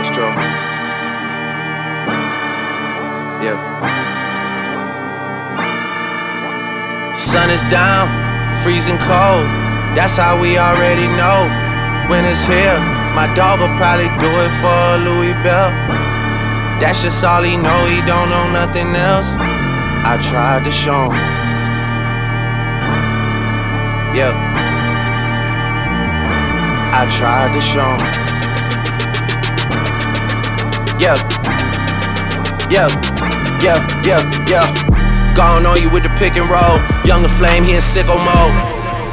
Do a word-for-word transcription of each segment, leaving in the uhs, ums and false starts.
Astro. Yeah. Sun is down, freezing cold. That's how we already know. When it's here, my dog will probably do it for a Louis Bell. That's just all he know, he don't know nothing else. I tried to show him. Yeah. I tried to show him. Yeah. Yeah. Yeah. Yeah. Yeah. Gone on you with the pick and roll. Younger Flame, he in sicko mode.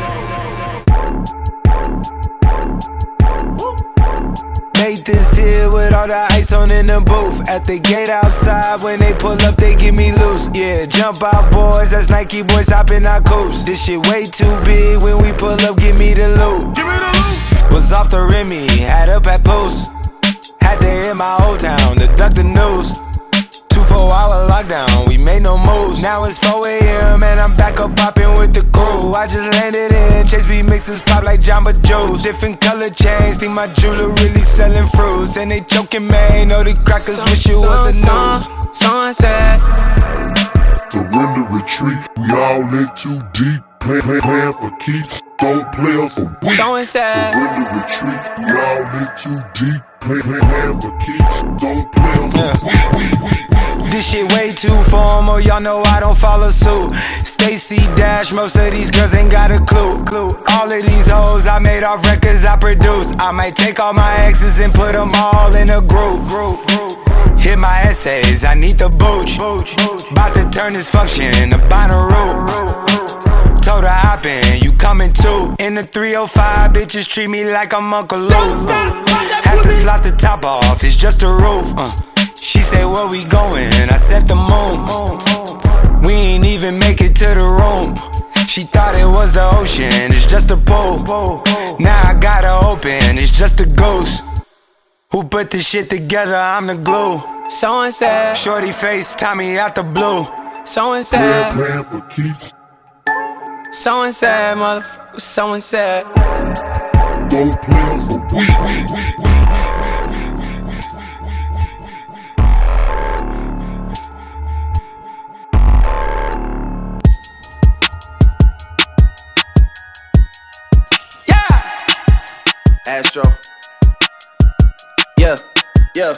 Made this here with all the ice on in the booth. At the gate outside, when they pull up, they give me loose. Yeah, jump out boys, that's Nike boys hopping our coops. This shit way too big, when we pull up, give me the loot. Give me the loot. Was off the Remy, had up at Post. Had to hit my old town to duck the news. Two four hour lockdown, we made no moves. Now it's four A M and I'm back up popping with the crew. I just landed in, Chase B mixes pop like Jamba Joe's. Different color chains, think my jeweler really selling fruits. And they joking, man, know the crackers wish it was a news. Someone said, surrender, retreat, we all in too deep. Plan, plan, plan for keeps, don't play us for weak. Someone said, surrender, retreat, we all in too deep. Plan, plan, plan for keeps, don't play us for weak, weak, weak. This shit way too formal, y'all know I don't follow suit. Stacy Dash, most of these girls ain't got a clue. All of these hoes I made off records I produce. I might take all my exes and put them all in a group. Hit my essays, I need the booch. About to turn this function into Bonnaroo. Told her hop in, you coming too. In the three oh five, bitches treat me like I'm Uncle Luke. Have to slot the top off, it's just a roof. uh. She said, where we going? I said the moon. We ain't even make it to the room. She thought it was the ocean, it's just a pool. Now I gotta open, it's just a ghost. Who put this shit together? I'm the glue. someone said, Shorty face, Tommy out the blue. someone Plan, said, plan for keeps, someone said, motherfucker, someone said, don't play us for weak, weak, weak, weak. Astro. Yeah, yeah.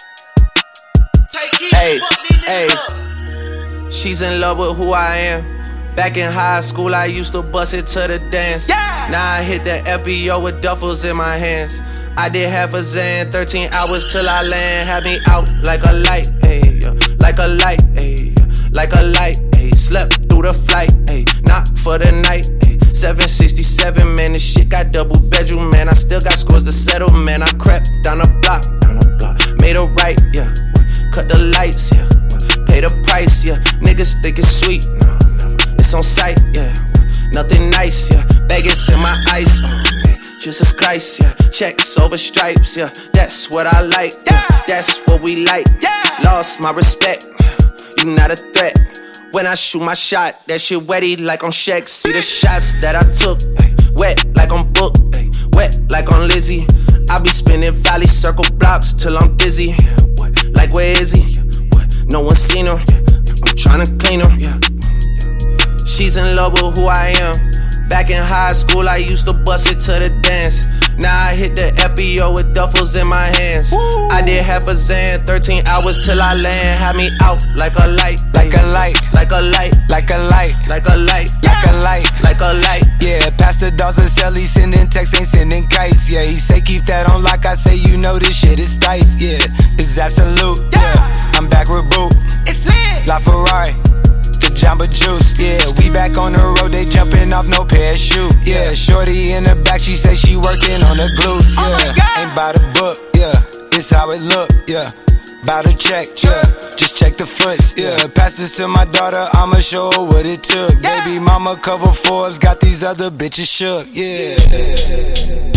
Hey, hey. She's in love with who I am. Back in high school, I used to bust it to the dance. Yeah. Now I hit the F B O with duffels in my hands. I did half a Zan, thirteen hours till I land. Had me out like a light, ayy, like a light, ayy, like a light, ayy. Slept through the flight, ayy, not for the night, ayy. seven sixty-seven, man, this shit got double bedroom, man. I still got scores to settle, man. I crept down the block, down the block, made a right, yeah. Cut the lights, yeah. Pay the price, yeah. Niggas think it's sweet, no, never. It's on sight, yeah. Nothing nice, yeah. Vegas in my ice, oh man. Jesus Christ, yeah. Checks over stripes, yeah. That's what I like, yeah. That's what we like, yeah. Lost my respect, you not a threat. When I shoot my shot, that shit wetty like on Shaq. See the shots that I took, ay, wet like on Book, ay, wet like on Lizzie. I be spinning valley circle blocks till I'm dizzy. Yeah, what? Like where is he? Yeah, what? No one seen him. Yeah, I'm tryna clean him. Yeah, yeah. She's in love with who I am. Back in high school, I used to bust it to the dance. Now I hit the F B O with duffels in my hands. Woo. I did half a Zan, thirteen hours till I land. Had me out like a light, Like a light, like a light, like a light, like a light, like a light, like a light. Yeah, Pastor Dawson sell, he sending texts, ain't sending kites. Yeah, he say keep that on lock, I say you know this shit is tight. Yeah, it's absolute. Yeah, I'm back with Boot. It's lit. La Ferrari, the Jamba Juice. Yeah, we back on the road, they jumping off no parachute. Yeah, shorty in the back, she say she working on the glutes. Yeah, oh my God. Ain't by the book. Yeah, it's how it look. Yeah. Bout to check, yeah. Just check the foots, yeah. Pass this to my daughter, I'ma show her what it took. Yeah. Baby mama cover Forbes, got these other bitches shook, yeah.